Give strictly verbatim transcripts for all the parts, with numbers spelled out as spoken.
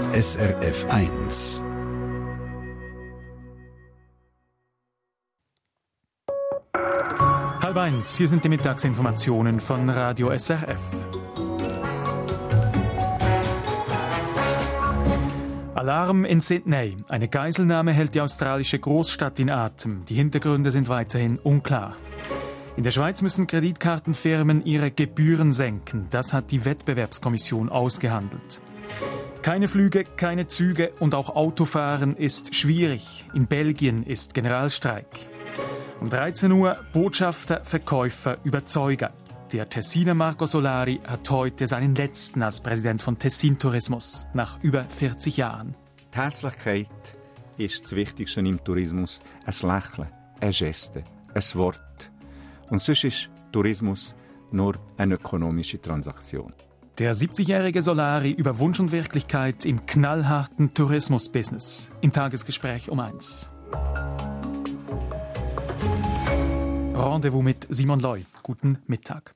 S R F eins. Halb eins, hier sind die Mittagsinformationen von Radio S R F. Alarm in Sydney. Eine Geiselnahme hält die australische Großstadt in Atem. Die Hintergründe sind weiterhin unklar. In der Schweiz müssen Kreditkartenfirmen ihre Gebühren senken. Das hat die Wettbewerbskommission ausgehandelt. Keine Flüge, keine Züge und auch Autofahren ist schwierig. In Belgien ist Generalstreik. Um dreizehn Uhr Botschafter, Verkäufer, Überzeuger. Der Tessiner Marco Solari hat heute seinen letzten als Präsident von Tessin Tourismus, nach über vierzig Jahren. Die Herzlichkeit ist das Wichtigste im Tourismus. Ein Lächeln, eine Geste, ein Wort. Und sonst ist Tourismus nur eine ökonomische Transaktion. Der siebzigjährige Solari über Wunsch und Wirklichkeit im knallharten Tourismusbusiness. Im Tagesgespräch um eins. Rendezvous mit Simon Loy. Guten Mittag.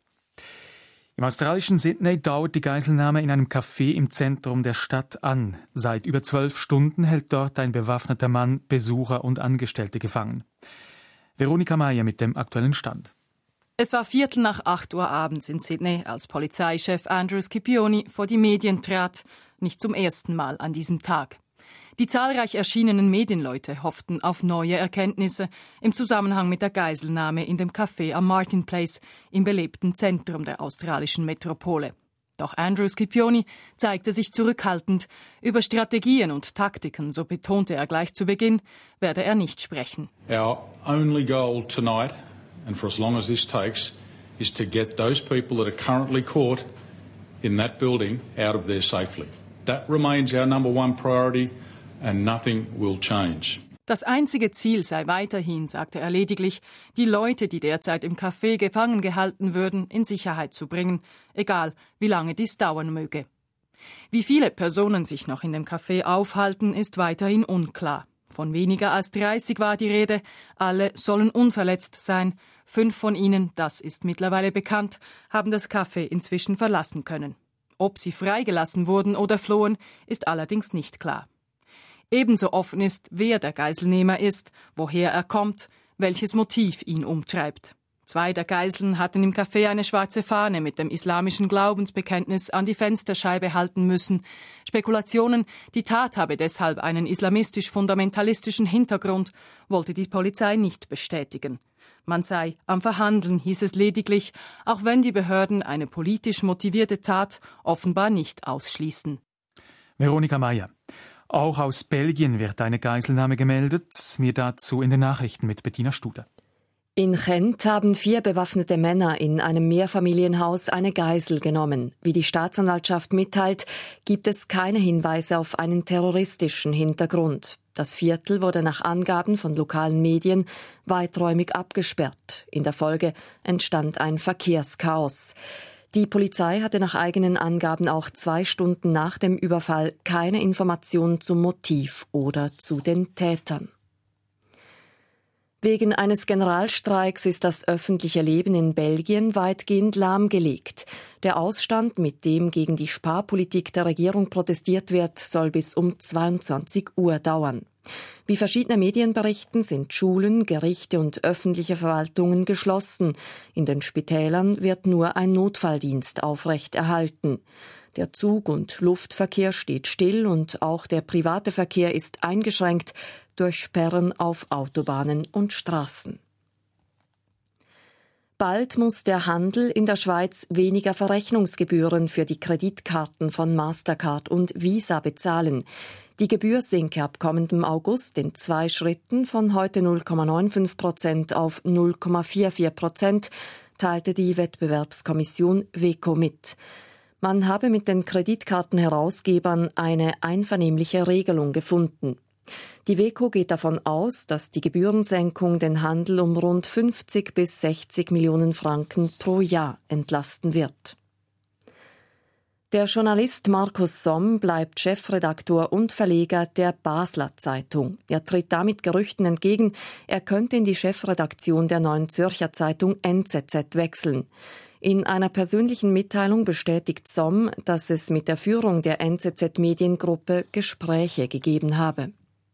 Im australischen Sydney dauert die Geiselnahme in einem Café im Zentrum der Stadt an. Seit über zwölf Stunden hält dort ein bewaffneter Mann Besucher und Angestellte gefangen. Veronika Meier mit dem aktuellen Stand. Es war Viertel nach acht Uhr abends in Sydney, als Polizeichef Andrew Scipioni vor die Medien trat, nicht zum ersten Mal an diesem Tag. Die zahlreich erschienenen Medienleute hofften auf neue Erkenntnisse im Zusammenhang mit der Geiselnahme in dem Café am Martin Place im belebten Zentrum der australischen Metropole. Doch Andrew Scipioni zeigte sich zurückhaltend. Über Strategien und Taktiken, so betonte er gleich zu Beginn, werde er nicht sprechen. Our only goal tonight, and for as long as this takes, is to get those people that are currently caught in that building out of there safely. That remains our number one priority and nothing will change. Das einzige Ziel sei weiterhin, sagte er lediglich, die Leute, die derzeit im Café gefangen gehalten würden, in Sicherheit zu bringen, egal wie lange dies dauern möge. Wie viele Personen sich noch in dem Café aufhalten, ist weiterhin unklar. Von weniger als dreißig war die Rede, alle sollen unverletzt sein. Fünf von ihnen, das ist mittlerweile bekannt, haben das Café inzwischen verlassen können. Ob sie freigelassen wurden oder flohen, ist allerdings nicht klar. Ebenso offen ist, wer der Geiselnehmer ist, woher er kommt, welches Motiv ihn umtreibt. Zwei der Geiseln hatten im Café eine schwarze Fahne mit dem islamischen Glaubensbekenntnis an die Fensterscheibe halten müssen. Spekulationen, die Tat habe deshalb einen islamistisch-fundamentalistischen Hintergrund, wollte die Polizei nicht bestätigen. Man sei am Verhandeln, hieß es lediglich, auch wenn die Behörden eine politisch motivierte Tat offenbar nicht ausschließen. Veronika Meier. Auch aus Belgien wird eine Geiselnahme gemeldet. Mir dazu in den Nachrichten mit Bettina Studer. In Gent haben vier bewaffnete Männer in einem Mehrfamilienhaus eine Geisel genommen. Wie die Staatsanwaltschaft mitteilt, gibt es keine Hinweise auf einen terroristischen Hintergrund. Das Viertel wurde nach Angaben von lokalen Medien weiträumig abgesperrt. In der Folge entstand ein Verkehrschaos. Die Polizei hatte nach eigenen Angaben auch zwei Stunden nach dem Überfall keine Informationen zum Motiv oder zu den Tätern. Wegen eines Generalstreiks ist das öffentliche Leben in Belgien weitgehend lahmgelegt. Der Ausstand, mit dem gegen die Sparpolitik der Regierung protestiert wird, soll bis um zweiundzwanzig Uhr dauern. Wie verschiedene Medien berichten, sind Schulen, Gerichte und öffentliche Verwaltungen geschlossen. In den Spitälern wird nur ein Notfalldienst aufrechterhalten. Der Zug- und Luftverkehr steht still und auch der private Verkehr ist eingeschränkt durch Sperren auf Autobahnen und Straßen. Bald muss der Handel in der Schweiz weniger Verrechnungsgebühren für die Kreditkarten von Mastercard und Visa bezahlen. Die Gebühr sinke ab kommendem August in zwei Schritten von heute null Komma fünfundneunzig Prozent auf null Komma vierundvierzig Prozent, teilte die Wettbewerbskommission W E C O mit. Man habe mit den Kreditkartenherausgebern eine einvernehmliche Regelung gefunden. Die W E C O geht davon aus, dass die Gebührensenkung den Handel um rund fünfzig bis sechzig Millionen Franken pro Jahr entlasten wird. Der Journalist Markus Somm bleibt Chefredaktor und Verleger der Basler Zeitung. Er tritt damit Gerüchten entgegen, er könnte in die Chefredaktion der Neuen Zürcher Zeitung N Z Z wechseln. In einer persönlichen Mitteilung bestätigt Somm, dass es mit der Führung der N Z Z-Mediengruppe Gespräche gegeben habe.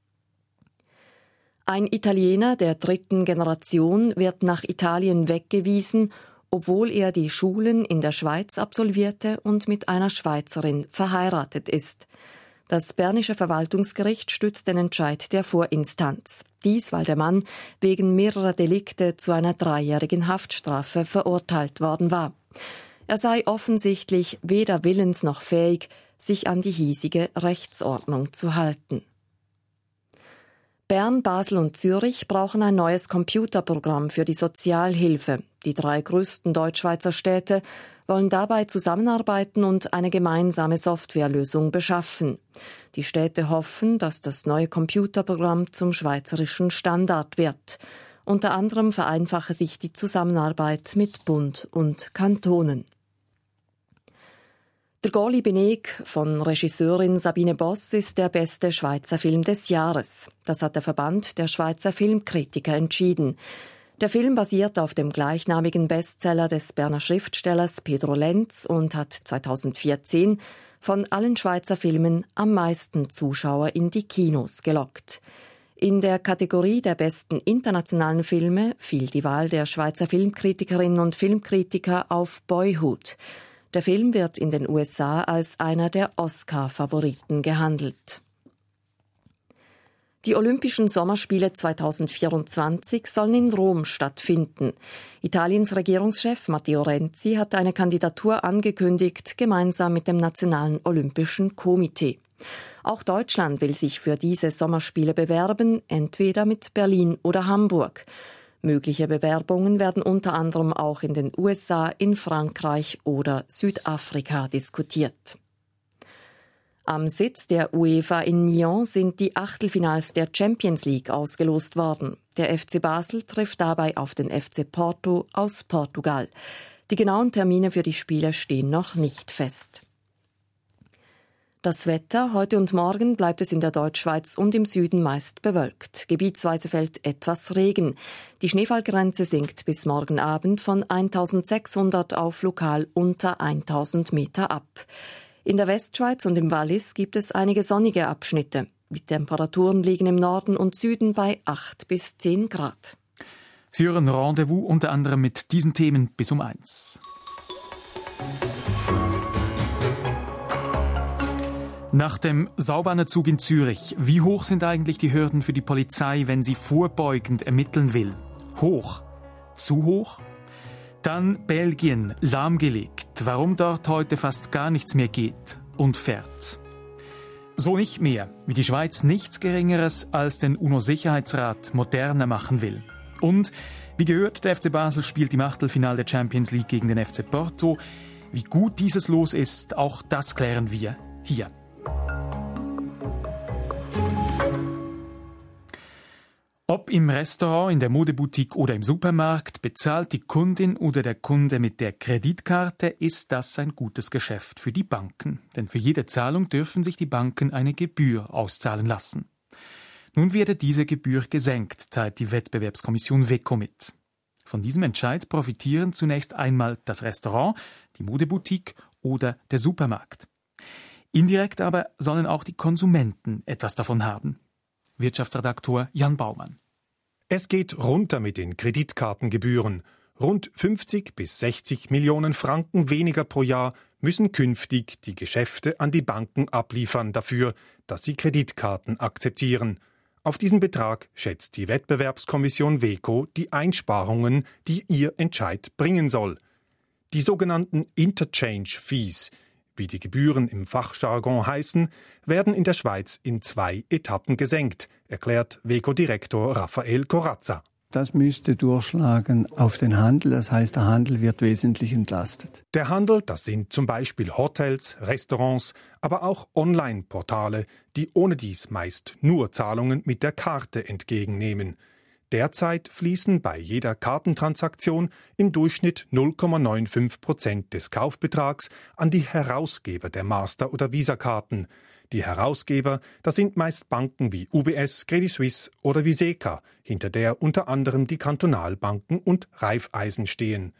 Ein Italiener der dritten Generation wird nach Italien weggewiesen, obwohl er die Schulen in der Schweiz absolvierte und mit einer Schweizerin verheiratet ist. Das bernische Verwaltungsgericht stützt den Entscheid der Vorinstanz. Dies, weil der Mann wegen mehrerer Delikte zu einer dreijährigen Haftstrafe verurteilt worden war. Er sei offensichtlich weder willens noch fähig, sich an die hiesige Rechtsordnung zu halten. Bern, Basel und Zürich brauchen ein neues Computerprogramm für die Sozialhilfe. Die drei größten Deutschschweizer Städte wollen dabei zusammenarbeiten und eine gemeinsame Softwarelösung beschaffen. Die Städte hoffen, dass das neue Computerprogramm zum schweizerischen Standard wird. Unter anderem vereinfache sich die Zusammenarbeit mit Bund und Kantonen. Der Goli Beneg von Regisseurin Sabine Boss ist der beste Schweizer Film des Jahres. Das hat der Verband der Schweizer Filmkritiker entschieden. Der Film basiert auf dem gleichnamigen Bestseller des Berner Schriftstellers Pedro Lenz und hat zweitausendvierzehn von allen Schweizer Filmen am meisten Zuschauer in die Kinos gelockt. In der Kategorie der besten internationalen Filme fiel die Wahl der Schweizer Filmkritikerinnen und Filmkritiker auf Boyhood. Der Film wird in den U S A als einer der Oscar-Favoriten gehandelt. Die Olympischen Sommerspiele zweitausendvierundzwanzig sollen in Rom stattfinden. Italiens Regierungschef Matteo Renzi hat eine Kandidatur angekündigt, gemeinsam mit dem Nationalen Olympischen Komitee. Auch Deutschland will sich für diese Sommerspiele bewerben, entweder mit Berlin oder Hamburg. Mögliche Bewerbungen werden unter anderem auch in den U S A, in Frankreich oder Südafrika diskutiert. Am Sitz der UEFA in Nyon sind die Achtelfinals der Champions League ausgelost worden. Der F C Basel trifft dabei auf den F C Porto aus Portugal. Die genauen Termine für die Spiele stehen noch nicht fest. Das Wetter: Heute und morgen bleibt es in der Deutschschweiz und im Süden meist bewölkt. Gebietsweise fällt etwas Regen. Die Schneefallgrenze sinkt bis morgen Abend von eintausendsechshundert auf lokal unter eintausend Meter ab. In der Westschweiz und im Wallis gibt es einige sonnige Abschnitte. Die Temperaturen liegen im Norden und Süden bei acht bis zehn Grad. Sie hören Rendezvous unter anderem mit diesen Themen bis um eins. Nach dem Sauberner-Zug in Zürich, wie hoch sind eigentlich die Hürden für die Polizei, wenn sie vorbeugend ermitteln will? Hoch? Zu hoch? Dann Belgien, lahmgelegt, warum dort heute fast gar nichts mehr geht und fährt. So nicht mehr, wie die Schweiz nichts Geringeres als den UNO-Sicherheitsrat moderner machen will. Und, wie gehört, der F C Basel spielt im Achtelfinale der Champions League gegen den F C Porto. Wie gut dieses Los ist, auch das klären wir hier. Ob im Restaurant, in der Modeboutique oder im Supermarkt, bezahlt die Kundin oder der Kunde mit der Kreditkarte, ist das ein gutes Geschäft für die Banken. Denn für jede Zahlung dürfen sich die Banken eine Gebühr auszahlen lassen. Nun werde diese Gebühr gesenkt, teilt die Wettbewerbskommission WEKO mit. Von diesem Entscheid profitieren zunächst einmal das Restaurant, die Modeboutique oder der Supermarkt. Indirekt aber sollen auch die Konsumenten etwas davon haben. Wirtschaftsredaktor Jan Baumann. Es geht runter mit den Kreditkartengebühren. Rund fünfzig bis sechzig Millionen Franken weniger pro Jahr müssen künftig die Geschäfte an die Banken abliefern dafür, dass sie Kreditkarten akzeptieren. Auf diesen Betrag schätzt die Wettbewerbskommission WEKO die Einsparungen, die ihr Entscheid bringen soll. Die sogenannten Interchange Fees, wie die Gebühren im Fachjargon heißen, werden in der Schweiz in zwei Etappen gesenkt, erklärt WEKO-Direktor Raphael Corazza. Das müsste durchschlagen auf den Handel, das heißt, der Handel wird wesentlich entlastet. Der Handel, das sind zum Beispiel Hotels, Restaurants, aber auch Online-Portale, die ohnedies meist nur Zahlungen mit der Karte entgegennehmen. Derzeit fließen bei jeder Kartentransaktion im Durchschnitt null Komma fünfundneunzig Prozent des Kaufbetrags an die Herausgeber der Master- oder Visa-Karten. Die Herausgeber, das sind meist Banken wie U B S, Credit Suisse oder Viseka, hinter der unter anderem die Kantonalbanken und Raiffeisen stehen.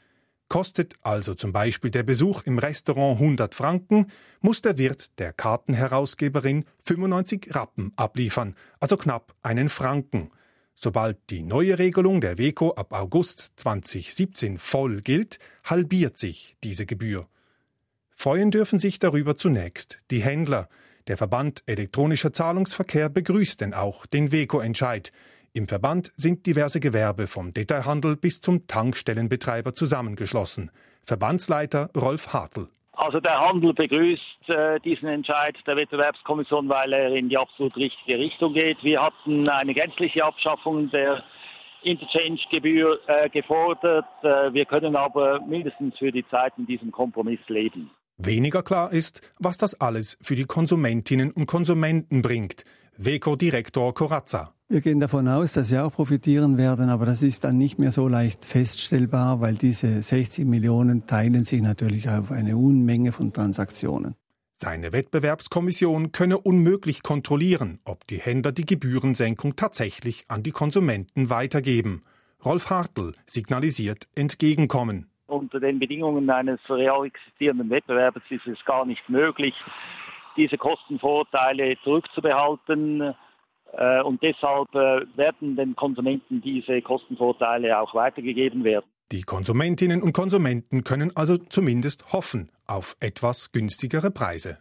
Kostet also zum Beispiel der Besuch im Restaurant hundert Franken, muss der Wirt der Kartenherausgeberin fünfundneunzig Rappen abliefern, also knapp einen Franken. Sobald die neue Regelung der WEKO ab August zweitausendsiebzehn voll gilt, halbiert sich diese Gebühr. Freuen dürfen sich darüber zunächst die Händler. Der Verband Elektronischer Zahlungsverkehr begrüßt denn auch den WEKO-Entscheid. Im Verband sind diverse Gewerbe vom Detailhandel bis zum Tankstellenbetreiber zusammengeschlossen. Verbandsleiter Rolf Hartl. Also der Handel begrüßt äh, diesen Entscheid der Wettbewerbskommission, weil er in die absolut richtige Richtung geht. Wir hatten eine gänzliche Abschaffung der Interchange-Gebühr äh, gefordert. Äh, wir können aber mindestens für die Zeit in diesem Kompromiss leben. Weniger klar ist, was das alles für die Konsumentinnen und Konsumenten bringt. WEKO-Direktor Corazza. Wir gehen davon aus, dass sie auch profitieren werden, aber das ist dann nicht mehr so leicht feststellbar, weil diese sechzig Millionen teilen sich natürlich auf eine Unmenge von Transaktionen. Seine Wettbewerbskommission könne unmöglich kontrollieren, ob die Händler die Gebührensenkung tatsächlich an die Konsumenten weitergeben. Rolf Hartl signalisiert Entgegenkommen. Unter den Bedingungen eines real existierenden Wettbewerbs ist es gar nicht möglich, diese Kostenvorteile zurückzubehalten. Und deshalb werden den Konsumenten diese Kostenvorteile auch weitergegeben werden. Die Konsumentinnen und Konsumenten können also zumindest hoffen auf etwas günstigere Preise.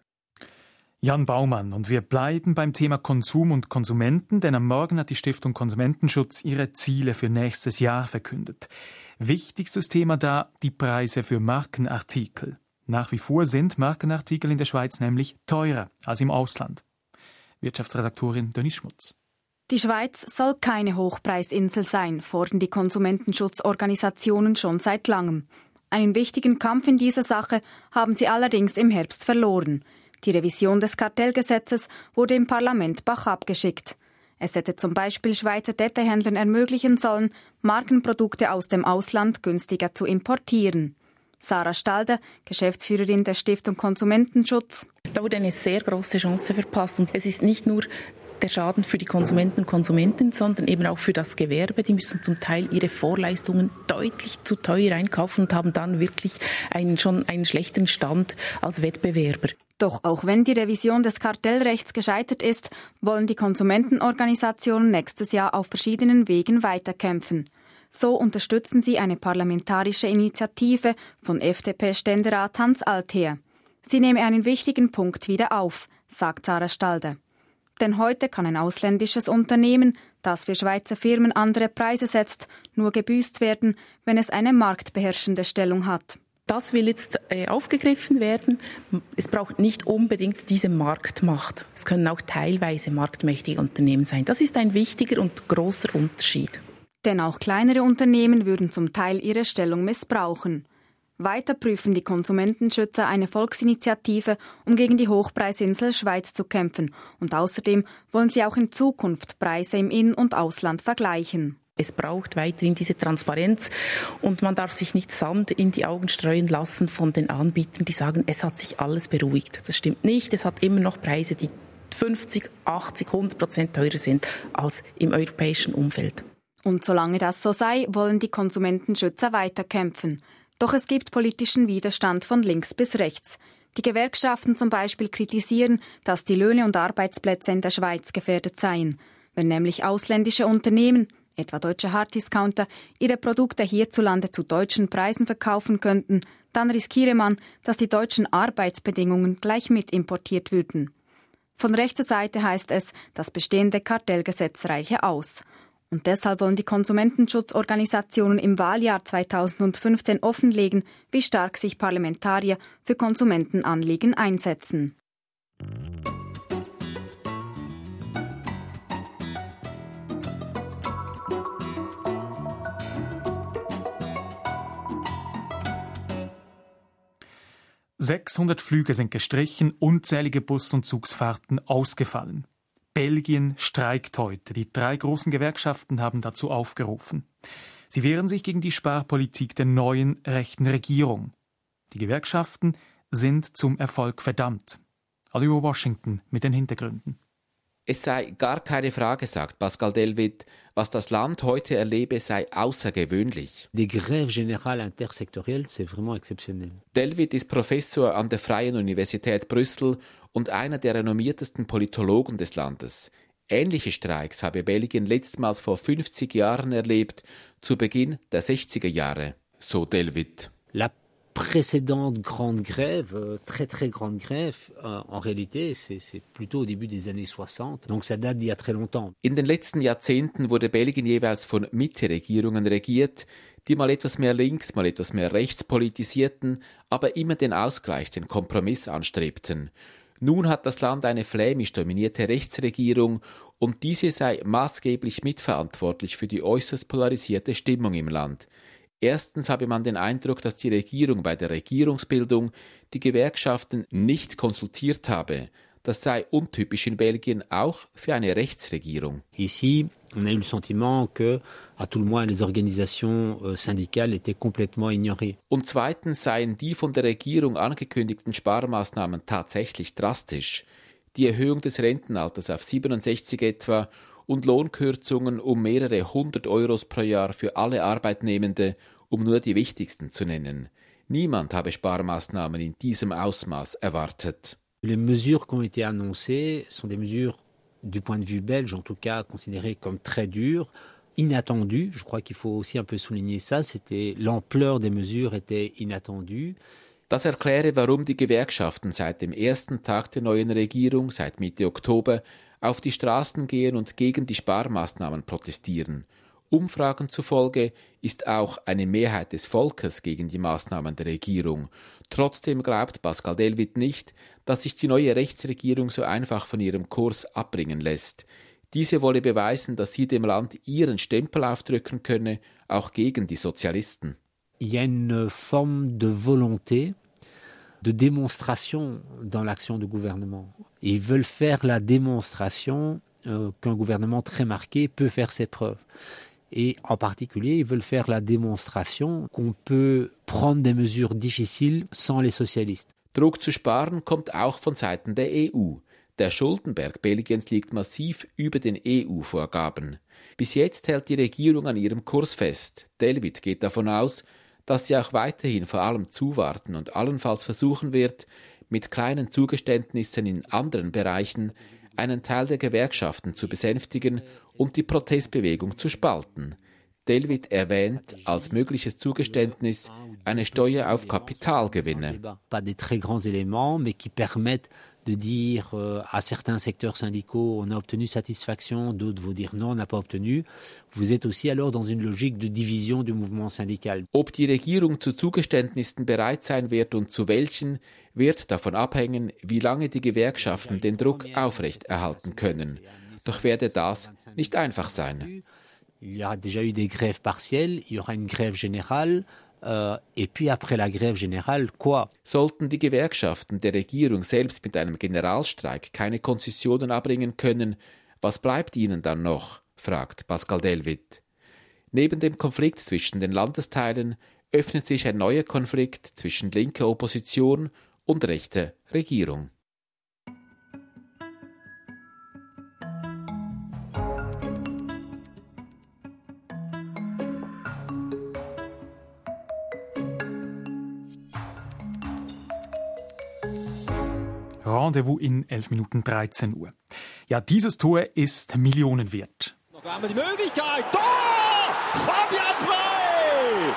Jan Baumann, und wir bleiben beim Thema Konsum und Konsumenten, denn am Morgen hat die Stiftung Konsumentenschutz ihre Ziele für nächstes Jahr verkündet. Wichtigstes Thema da, die Preise für Markenartikel. Nach wie vor sind Markenartikel in der Schweiz nämlich teurer als im Ausland. Wirtschaftsredaktorin Denise Schmutz. Die Schweiz soll keine Hochpreisinsel sein, fordern die Konsumentenschutzorganisationen schon seit langem. Einen wichtigen Kampf in dieser Sache haben sie allerdings im Herbst verloren. Die Revision des Kartellgesetzes wurde im Parlament bachabgeschickt. geschickt. Es hätte zum Beispiel Schweizer Detailhändlern ermöglichen sollen, Markenprodukte aus dem Ausland günstiger zu importieren. Sarah Stalder, Geschäftsführerin der Stiftung Konsumentenschutz. Da wurde eine sehr große Chance verpasst. Und es ist nicht nur der Schaden für die Konsumenten und Konsumenten, sondern eben auch für das Gewerbe. Die müssen zum Teil ihre Vorleistungen deutlich zu teuer einkaufen und haben dann wirklich einen, schon einen schlechten Stand als Wettbewerber. Doch auch wenn die Revision des Kartellrechts gescheitert ist, wollen die Konsumentenorganisationen nächstes Jahr auf verschiedenen Wegen weiterkämpfen. So unterstützen sie eine parlamentarische Initiative von F D P-Ständerat Hans Altheer. Sie nehme einen wichtigen Punkt wieder auf, sagt Sarah Stalder. Denn heute kann ein ausländisches Unternehmen, das für Schweizer Firmen andere Preise setzt, nur gebüßt werden, wenn es eine marktbeherrschende Stellung hat. Das will jetzt äh, aufgegriffen werden. Es braucht nicht unbedingt diese Marktmacht. Es können auch teilweise marktmächtige Unternehmen sein. Das ist ein wichtiger und großer Unterschied. Denn auch kleinere Unternehmen würden zum Teil ihre Stellung missbrauchen. Weiter prüfen die Konsumentenschützer eine Volksinitiative, um gegen die Hochpreisinsel Schweiz zu kämpfen. Und außerdem wollen sie auch in Zukunft Preise im In- und Ausland vergleichen. Es braucht weiterhin diese Transparenz und man darf sich nicht Sand in die Augen streuen lassen von den Anbietern, die sagen, es hat sich alles beruhigt. Das stimmt nicht. Es hat immer noch Preise, die fünfzig, achtzig, hundert Prozent teurer sind als im europäischen Umfeld. Und solange das so sei, wollen die Konsumentenschützer weiterkämpfen. Doch es gibt politischen Widerstand von links bis rechts. Die Gewerkschaften zum Beispiel kritisieren, dass die Löhne und Arbeitsplätze in der Schweiz gefährdet seien. Wenn nämlich ausländische Unternehmen, etwa deutsche Harddiscounter, ihre Produkte hierzulande zu deutschen Preisen verkaufen könnten, dann riskiere man, dass die deutschen Arbeitsbedingungen gleich mit importiert würden. Von rechter Seite heißt es, das bestehende Kartellgesetz reiche aus. Und deshalb wollen die Konsumentenschutzorganisationen im Wahljahr zweitausendfünfzehn offenlegen, wie stark sich Parlamentarier für Konsumentenanliegen einsetzen. sechshundert Flüge sind gestrichen, unzählige Bus- und Zugsfahrten ausgefallen. Belgien streikt heute. Die drei großen Gewerkschaften haben dazu aufgerufen. Sie wehren sich gegen die Sparpolitik der neuen rechten Regierung. Die Gewerkschaften sind zum Erfolg verdammt. Oliver Washington mit den Hintergründen. Es sei gar keine Frage, sagt Pascal Delvit, was das Land heute erlebe, sei außergewöhnlich. Des grèves générales intersectorielles, c'est vraiment exceptionnel. Delvit ist Professor an der Freien Universität Brüssel und einer der renommiertesten Politologen des Landes. Ähnliche Streiks habe Belgien letztmals vor fünfzig Jahren erlebt, zu Beginn der sechziger Jahre, so Delvit. La précédente grande grève, très très grande grève, euh, en réalité, c'est, c'est plutôt au début des années soixante, donc ça date d'il y a très longtemps. In den letzten Jahrzehnten wurde Belgien jeweils von Mitte-Regierungen regiert, die mal etwas mehr links, mal etwas mehr rechts politisierten, aber immer den Ausgleich, den Kompromiss anstrebten. Nun hat das Land eine flämisch dominierte Rechtsregierung und diese sei maßgeblich mitverantwortlich für die äußerst polarisierte Stimmung im Land. Erstens habe man den Eindruck, dass die Regierung bei der Regierungsbildung die Gewerkschaften nicht konsultiert habe. Das sei untypisch in Belgien, auch für eine Rechtsregierung. Ici, on a eu le sentiment que, à tout le moins, les organisations syndicales étaient complètement ignorées. Und zweitens seien die von der Regierung angekündigten Sparmaßnahmen tatsächlich drastisch. Die Erhöhung des Rentenalters auf siebenundsechzig etwa und Lohnkürzungen um mehrere hundert Euros pro Jahr für alle Arbeitnehmende, um nur die wichtigsten zu nennen. Niemand habe Sparmaßnahmen in diesem Ausmaß erwartet. Les mesures qui ont été annoncées sont des mesures, du point de vue belge en tout cas, considérées comme très dures, inattendues. Je crois qu'il faut aussi un peu souligner ça. C'était, l'ampleur des mesures était inattendue. Das erkläre, warum die Gewerkschaften seit dem ersten Tag der neuen Regierung, seit Mitte Oktober, auf die Straßen gehen und gegen die Sparmaßnahmen protestieren. Umfragen zufolge ist auch eine Mehrheit des Volkes gegen die Maßnahmen der Regierung. Trotzdem glaubt Pascal Delvit nicht, dass sich die neue Rechtsregierung so einfach von ihrem Kurs abbringen lässt. Diese wolle beweisen, dass sie dem Land ihren Stempel aufdrücken könne, auch gegen die Sozialisten. Il y a une forme de volonté, de démonstration dans l'action du gouvernement. Ils veulent faire la démonstration euh, qu'un gouvernement très marqué peut faire ses preuves. Et en particulier, ils veulent faire la démonstration qu'on peut prendre des mesures difficiles sans les socialistes. Druck zu sparen kommt auch von Seiten der E U. Der Schuldenberg Belgiens liegt massiv über den E U-Vorgaben. Bis jetzt hält die Regierung an ihrem Kurs fest. Delvit geht davon aus, dass sie auch weiterhin vor allem zuwarten und allenfalls versuchen wird, mit kleinen Zugeständnissen in anderen Bereichen einen Teil der Gewerkschaften zu besänftigen und die Protestbewegung zu spalten. Delvit erwähnt als mögliches Zugeständnis eine Steuer auf Kapitalgewinne. Pas des très grands éléments, mais qui permettent de dire euh, à certains secteurs syndicaux on a obtenu satisfaction, d'autres vont dire non, on n'a pas obtenu. Vous êtes aussi alors dans une logique de division du mouvement syndical. Ob die Regierung zu Zugeständnissen bereit sein wird und zu welchen, wird davon abhängen, wie lange die Gewerkschaften den Druck aufrechterhalten können. Doch werde das nicht einfach sein. Il y a déjà eu des grèves partielles, il y aura une grève générale. Uh, et puis après la grève générale, quoi? Sollten die Gewerkschaften der Regierung selbst mit einem Generalstreik keine Konzessionen abbringen können, was bleibt ihnen dann noch? Fragt Pascal Delvit. Neben dem Konflikt zwischen den Landesteilen öffnet sich ein neuer Konflikt zwischen linker Opposition und rechter Regierung. Rendezvous in elf Minuten dreizehn Uhr. Ja, dieses Tor ist Millionen wert. Noch einmal die Möglichkeit. Tor! Fabian Frey!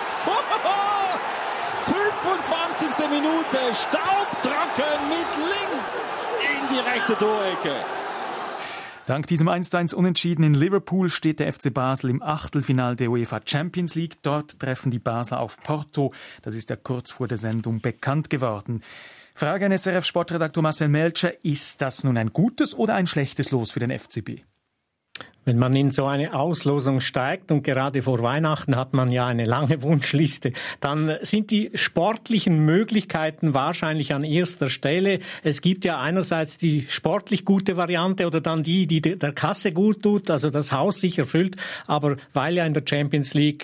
fünfundzwanzigste Minute, staubtrocken mit links in die rechte Torecke. Dank diesem eins zu eins Unentschieden in Liverpool steht der F C Basel im Achtelfinale der UEFA Champions League. Dort treffen die Basler auf Porto. Das ist ja kurz vor der Sendung bekannt geworden. Frage an S R F-Sportredaktor Marcel Melcher, ist das nun ein gutes oder ein schlechtes Los für den F C B? Wenn man in so eine Auslosung steigt, und gerade vor Weihnachten hat man ja eine lange Wunschliste, dann sind die sportlichen Möglichkeiten wahrscheinlich an erster Stelle. Es gibt ja einerseits die sportlich gute Variante oder dann die, die der Kasse gut tut, also das Haus sich erfüllt. Aber weil ja in der Champions League äh,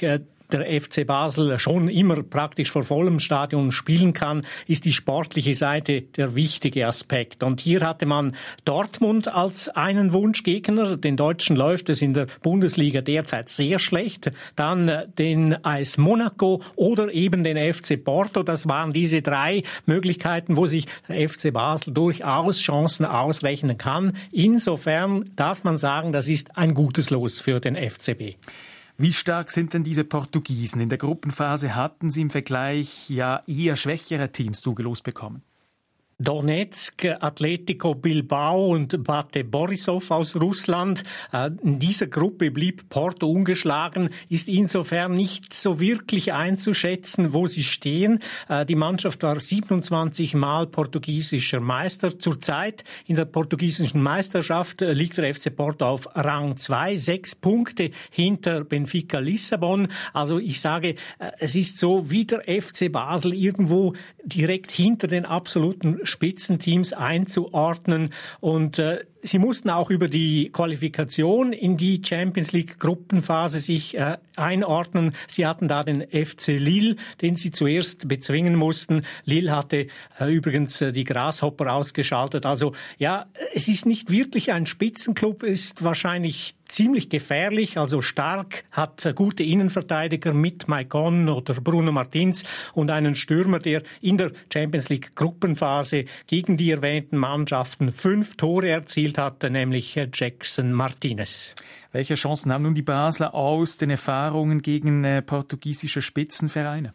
der F C Basel schon immer praktisch vor vollem Stadion spielen kann, ist die sportliche Seite der wichtige Aspekt. Und hier hatte man Dortmund als einen Wunschgegner. Den Deutschen läuft es in der Bundesliga derzeit sehr schlecht. Dann den A S Monaco oder eben den F C Porto. Das waren diese drei Möglichkeiten, wo sich der F C Basel durchaus Chancen ausrechnen kann. Insofern darf man sagen, das ist ein gutes Los für den F C B. Wie stark sind denn diese Portugiesen? In der Gruppenphase hatten sie im Vergleich ja eher schwächere Teams zugelost bekommen. Donetsk, Atletico Bilbao und Bate Borisov aus Russland. In dieser Gruppe blieb Porto ungeschlagen, ist insofern nicht so wirklich einzuschätzen, wo sie stehen. Die Mannschaft war siebenundzwanzig Mal portugiesischer Meister. Zurzeit in der portugiesischen Meisterschaft liegt der F C Porto auf Rang zwei, sechs Punkte hinter Benfica Lissabon. Also ich sage, es ist so wie der F C Basel irgendwo direkt hinter den absoluten Spitzenteams einzuordnen und äh, sie mussten auch über die Qualifikation in die Champions League Gruppenphase sich äh, einordnen. Sie hatten da den F C Lille, den sie zuerst bezwingen mussten. Lille hatte äh, übrigens äh, die Grasshopper ausgeschaltet. Also ja, es ist nicht wirklich ein Spitzenklub, ist wahrscheinlich ziemlich gefährlich, also stark, hat gute Innenverteidiger mit Maicon oder Bruno Martins und einen Stürmer, der in der Champions League Gruppenphase gegen die erwähnten Mannschaften fünf Tore erzielt hat, nämlich Jackson Martinez. Welche Chancen haben nun die Basler aus den Erfahrungen gegen äh, portugiesische Spitzenvereine?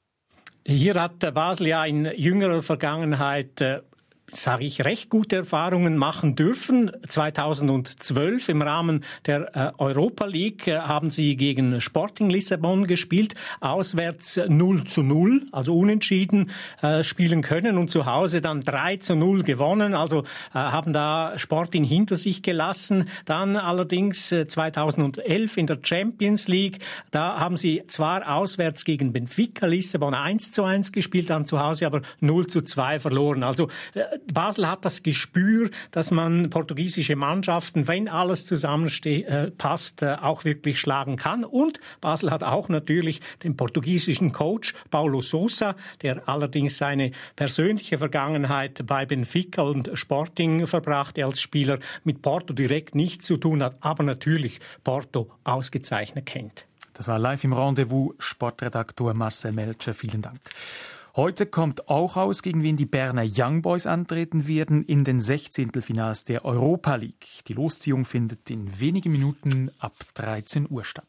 Hier hat Basel ja in jüngerer Vergangenheit äh, sage ich, recht gute Erfahrungen machen dürfen. zweitausendzwölf im Rahmen der äh, Europa League äh, haben sie gegen Sporting Lissabon gespielt, auswärts null zu null, also unentschieden äh, spielen können und zu Hause dann drei zu null gewonnen, also äh, haben da Sporting hinter sich gelassen. Dann allerdings äh, zweitausendelf in der Champions League, da haben sie zwar auswärts gegen Benfica Lissabon eins zu eins gespielt, dann zu Hause aber null zu zwei verloren. Also äh, Basel hat das Gespür, dass man portugiesische Mannschaften, wenn alles zusammenpasst, äh, auch wirklich schlagen kann. Und Basel hat auch natürlich den portugiesischen Coach Paulo Sousa, der allerdings seine persönliche Vergangenheit bei Benfica und Sporting verbrachte als Spieler, mit Porto direkt nichts zu tun hat, aber natürlich Porto ausgezeichnet kennt. Das war live im Rendezvous, Sportredaktor Marcel Melcher. Vielen Dank. Heute kommt auch aus, gegen wen die Berner Young Boys antreten werden in den Sechzehntelfinals der Europa League. Die Losziehung findet in wenigen Minuten ab dreizehn Uhr statt.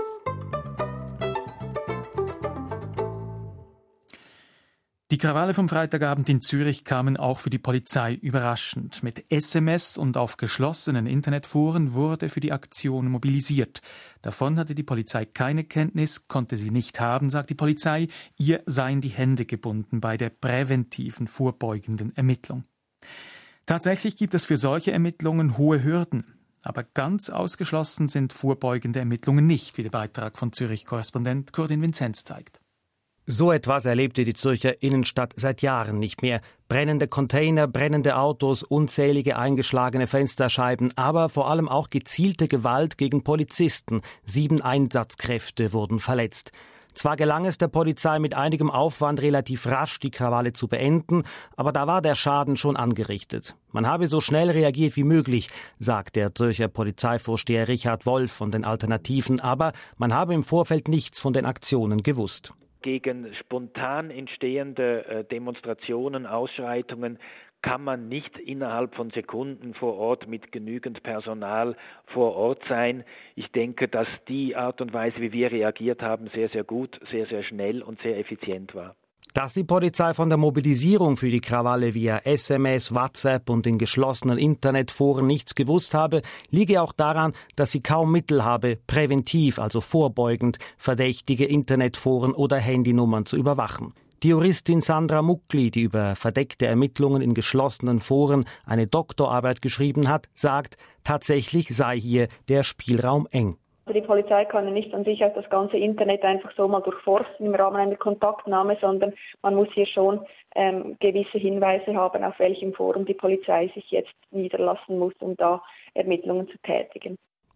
Die Krawalle vom Freitagabend in Zürich kamen auch für die Polizei überraschend. Mit S M S und auf geschlossenen Internetforen wurde für die Aktion mobilisiert. Davon hatte die Polizei keine Kenntnis, konnte sie nicht haben, sagt die Polizei. Ihr seien die Hände gebunden bei der präventiven, vorbeugenden Ermittlung. Tatsächlich gibt es für solche Ermittlungen hohe Hürden. Aber ganz ausgeschlossen sind vorbeugende Ermittlungen nicht, wie der Beitrag von Zürich-Korrespondent Kurdin Vinzenz zeigt. So etwas erlebte die Zürcher Innenstadt seit Jahren nicht mehr. Brennende Container, brennende Autos, unzählige eingeschlagene Fensterscheiben, aber vor allem auch gezielte Gewalt gegen Polizisten. Sieben Einsatzkräfte wurden verletzt. Zwar gelang es der Polizei mit einigem Aufwand relativ rasch die Krawalle zu beenden, aber da war der Schaden schon angerichtet. Man habe so schnell reagiert wie möglich, sagt der Zürcher Polizeivorsteher Richard Wolf von den Alternativen, aber man habe im Vorfeld nichts von den Aktionen gewusst. Gegen spontan entstehende Demonstrationen, Ausschreitungen kann man nicht innerhalb von Sekunden vor Ort mit genügend Personal vor Ort sein. Ich denke, dass die Art und Weise, wie wir reagiert haben, sehr, sehr gut, sehr, sehr schnell und sehr effizient war. Dass die Polizei von der Mobilisierung für die Krawalle via S M S, WhatsApp und in geschlossenen Internetforen nichts gewusst habe, liege auch daran, dass sie kaum Mittel habe, präventiv, also vorbeugend, verdächtige Internetforen oder Handynummern zu überwachen. Die Juristin Sandra Muckli, die über verdeckte Ermittlungen in geschlossenen Foren eine Doktorarbeit geschrieben hat, sagt, tatsächlich sei hier der Spielraum eng. Die Polizei kann ja nicht an sich aus das ganze Internet einfach so mal durchforsten im Rahmen einer Kontaktnahme, sondern man muss hier schon ähm, gewisse Hinweise haben, auf welchem Forum die Polizei sich jetzt niederlassen muss, um da Ermittlungen zu tätigen.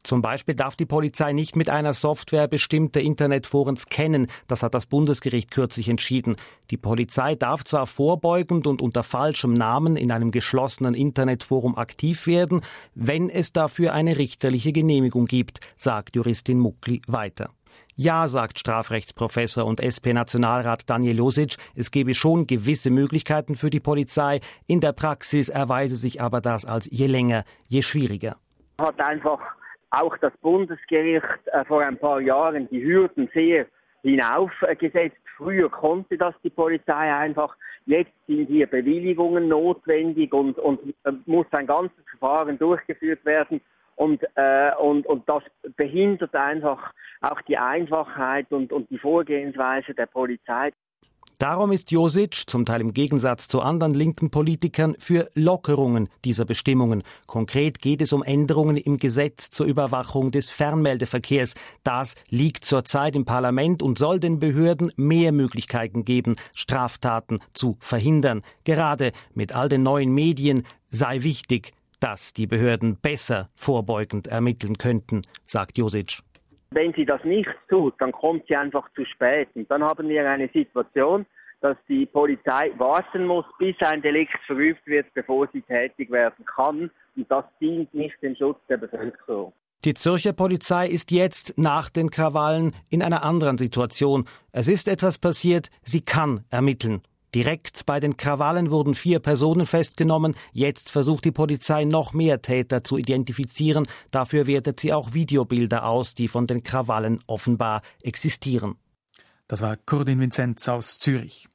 Zum Beispiel darf die Polizei nicht mit einer Software bestimmte Internetforen scannen. Das hat das Bundesgericht kürzlich entschieden. Die Polizei darf zwar vorbeugend und unter falschem Namen in einem geschlossenen Internetforum aktiv werden, wenn es dafür eine richterliche Genehmigung gibt, sagt Juristin Muckli weiter. Ja, sagt Strafrechtsprofessor und S P-Nationalrat Daniel Josic, es gebe schon gewisse Möglichkeiten für die Polizei. In der Praxis erweise sich aber das als je länger, je schwieriger. Hat einfach auch das Bundesgericht äh, vor ein paar Jahren die Hürden sehr hinaufgesetzt. Früher konnte das die Polizei einfach. Jetzt sind hier Bewilligungen notwendig und, und äh, muss ein ganzes Verfahren durchgeführt werden. Und, äh, und, und das behindert einfach auch die Einfachheit und, und die Vorgehensweise der Polizei. Darum ist Josic, zum Teil im Gegensatz zu anderen linken Politikern, für Lockerungen dieser Bestimmungen. Konkret geht es um Änderungen im Gesetz zur Überwachung des Fernmeldeverkehrs. Das liegt zurzeit im Parlament und soll den Behörden mehr Möglichkeiten geben, Straftaten zu verhindern. Gerade mit all den neuen Medien sei wichtig, dass die Behörden besser vorbeugend ermitteln könnten, sagt Josic. Wenn sie das nicht tut, dann kommt sie einfach zu spät. Und dann haben wir eine Situation, dass die Polizei warten muss, bis ein Delikt verübt wird, bevor sie tätig werden kann. Und das dient nicht dem Schutz der Bevölkerung. Die Zürcher Polizei ist jetzt nach den Krawallen in einer anderen Situation. Es ist etwas passiert, sie kann ermitteln. Direkt bei den Krawallen wurden vier Personen festgenommen. Jetzt versucht die Polizei noch mehr Täter zu identifizieren. Dafür wertet sie auch Videobilder aus, die von den Krawallen offenbar existieren. Das war Kurdin Vinzenz aus Zürich.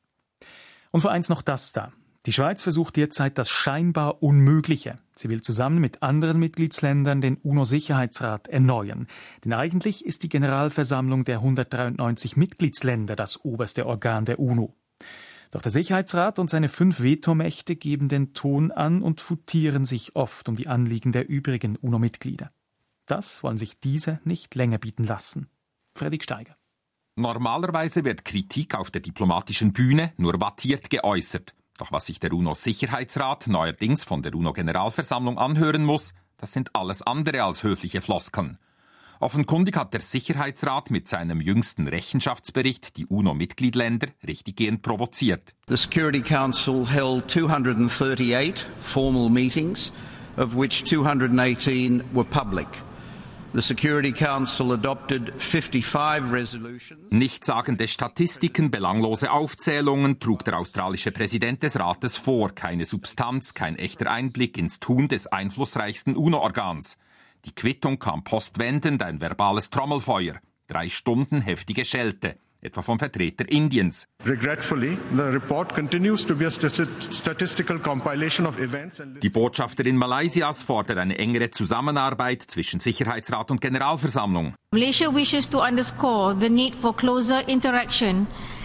Und vor eins noch das da. Die Schweiz versucht derzeit das scheinbar Unmögliche. Sie will zusammen mit anderen Mitgliedsländern den UNO-Sicherheitsrat erneuern. Denn eigentlich ist die Generalversammlung der hundertdreiundneunzig Mitgliedsländer das oberste Organ der UNO. Doch der Sicherheitsrat und seine fünf Vetomächte geben den Ton an und futieren sich oft um die Anliegen der übrigen UNO-Mitglieder. Das wollen sich diese nicht länger bieten lassen. Fredrik Steiger. Normalerweise wird Kritik auf der diplomatischen Bühne nur wattiert geäußert. Doch was sich der UNO-Sicherheitsrat neuerdings von der UNO-Generalversammlung anhören muss, das sind alles andere als höfliche Floskeln. Offenkundig hat der Sicherheitsrat mit seinem jüngsten Rechenschaftsbericht die UNO-Mitgliedländer richtiggehend provoziert. The Security Council held two hundred thirty-eight formal meetings, of which two hundred eighteen were public. The Security Council adopted fifty-five resolutions. Nichtssagende Statistiken, belanglose Aufzählungen trug der australische Präsident des Rates vor. Keine Substanz, kein echter Einblick ins Tun des einflussreichsten UNO-Organs. Die Quittung kam postwendend, ein verbales Trommelfeuer. Drei Stunden heftige Schelte, etwa vom Vertreter Indiens. Regretfully, the report continues to be a statistical compilation of events and... Die Botschafterin Malaysias fordert eine engere Zusammenarbeit zwischen Sicherheitsrat und Generalversammlung. Malaysia wishes to underscore the need for closer interaction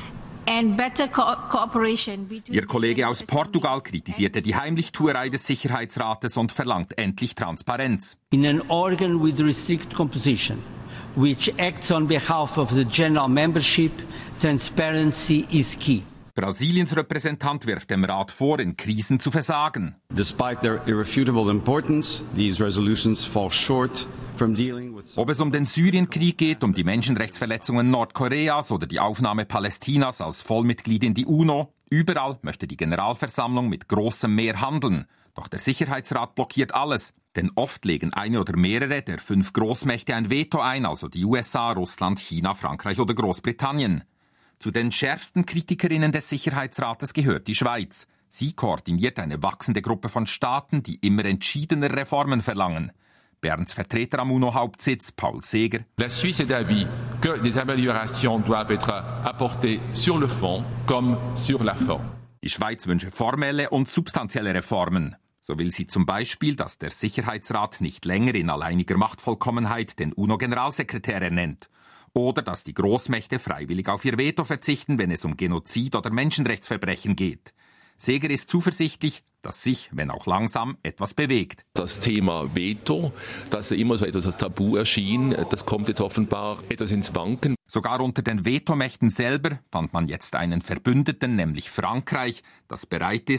and better co- cooperation between... Ihr Kollege aus Portugal kritisierte die Heimlichtuerei des Sicherheitsrates und verlangt endlich Transparenz. In an organ with restricted composition, which acts on behalf of the general membership, transparency is key. Brasiliens Repräsentant wirft dem Rat vor, in Krisen zu versagen. Despite their irrefutable importance, these resolutions fall short from dealing with... Ob es um den Syrienkrieg geht, um die Menschenrechtsverletzungen Nordkoreas oder die Aufnahme Palästinas als Vollmitglied in die UNO, überall möchte die Generalversammlung mit großem Mehr handeln. Doch der Sicherheitsrat blockiert alles. Denn oft legen eine oder mehrere der fünf Großmächte ein Veto ein, also die U S A, Russland, China, Frankreich oder Großbritannien. Zu den schärfsten Kritikerinnen des Sicherheitsrates gehört die Schweiz. Sie koordiniert eine wachsende Gruppe von Staaten, die immer entschiedener Reformen verlangen. Berns Vertreter am UNO-Hauptsitz, Paul Seeger. La Suisse est d'avis que des améliorations doivent être apportées sur le fond comme sur la forme. Die Schweiz wünsche formelle und substanzielle Reformen. So will sie zum Beispiel, dass der Sicherheitsrat nicht länger in alleiniger Machtvollkommenheit den UNO-Generalsekretär ernennt. Oder dass die Großmächte freiwillig auf ihr Veto verzichten, wenn es um Genozid oder Menschenrechtsverbrechen geht. Seeger ist zuversichtlich, dass sich, wenn auch langsam, etwas bewegt. Das Thema Veto, das immer so etwas als Tabu erschien, das kommt jetzt offenbar etwas ins Wanken. Sogar unter den Vetomächten selber fand man jetzt einen Verbündeten, nämlich Frankreich, das bereit ist,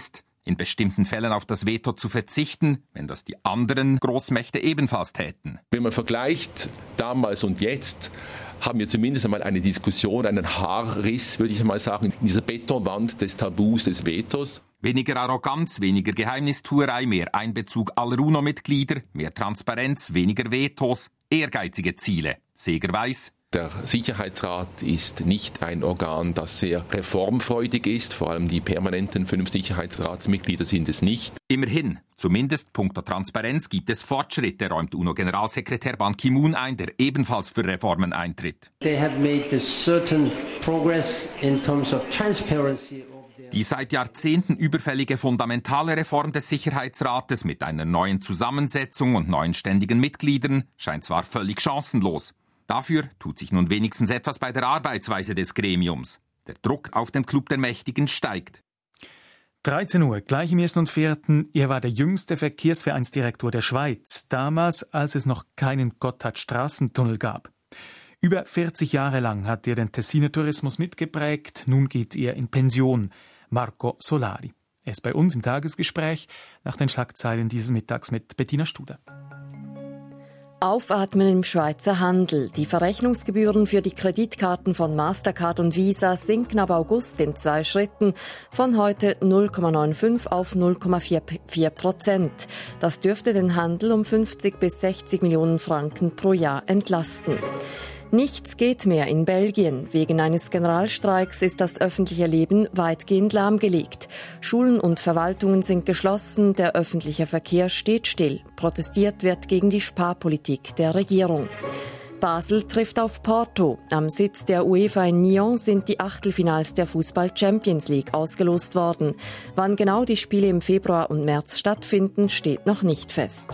in bestimmten Fällen auf das Veto zu verzichten, wenn das die anderen Großmächte ebenfalls täten. Wenn man vergleicht damals und jetzt, haben wir zumindest einmal eine Diskussion, einen Haarriss, würde ich mal sagen, in dieser Betonwand des Tabus des Vetos. Weniger Arroganz, weniger Geheimnistuerei, mehr Einbezug aller UNO-Mitglieder, mehr Transparenz, weniger Vetos, ehrgeizige Ziele. Seeger weiß: Der Sicherheitsrat ist nicht ein Organ, das sehr reformfreudig ist. Vor allem die permanenten fünf Sicherheitsratsmitglieder sind es nicht. Immerhin, zumindest punkto Transparenz gibt es Fortschritte, räumt UNO-Generalsekretär Ban Ki-moon ein, der ebenfalls für Reformen eintritt. They have made a certain progress in terms of transparency. Die seit Jahrzehnten überfällige fundamentale Reform des Sicherheitsrates mit einer neuen Zusammensetzung und neuen ständigen Mitgliedern scheint zwar völlig chancenlos. Dafür tut sich nun wenigstens etwas bei der Arbeitsweise des Gremiums. Der Druck auf den Club der Mächtigen steigt. dreizehn Uhr, gleich im ersten und vierten Er war der jüngste Verkehrsvereinsdirektor der Schweiz, damals, als es noch keinen Gotthardstraßentunnel gab. Über vierzig Jahre lang hat er den Tessiner Tourismus mitgeprägt, nun geht er in Pension. Marco Solari. Er ist bei uns im Tagesgespräch nach den Schlagzeilen dieses Mittags mit Bettina Studer. Aufatmen im Schweizer Handel. Die Verrechnungsgebühren für die Kreditkarten von Mastercard und Visa sinken ab August in zwei Schritten von heute null Komma fünfundneunzig auf null Komma vierundvierzig Prozent. Das dürfte den Handel um fünfzig bis sechzig Millionen Franken pro Jahr entlasten. Nichts geht mehr in Belgien. Wegen eines Generalstreiks ist das öffentliche Leben weitgehend lahmgelegt. Schulen und Verwaltungen sind geschlossen, der öffentliche Verkehr steht still. Protestiert wird gegen die Sparpolitik der Regierung. Basel trifft auf Porto. Am Sitz der UEFA in Nyon sind die Achtelfinals der Fußball-Champions League ausgelost worden. Wann genau die Spiele im Februar und März stattfinden, steht noch nicht fest.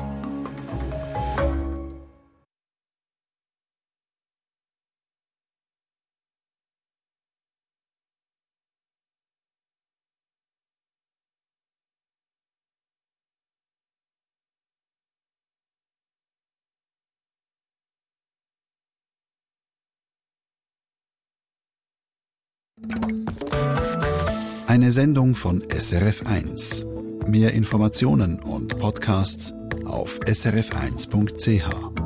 Eine Sendung von S R F eins. Mehr Informationen und Podcasts auf s r f eins punkt c h.